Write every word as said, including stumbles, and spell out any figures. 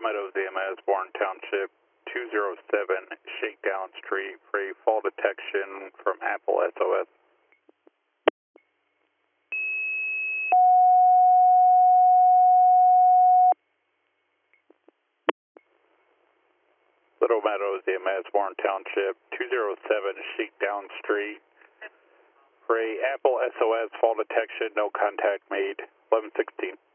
Meadows E M S, Warren Township, two oh seven Shakedown Street for a fall detection from Apple S O S. Little Meadows E M S, Warren Township, two oh seven Shakedown Street for a Apple S O S fall detection, no contact made, eleven sixteen.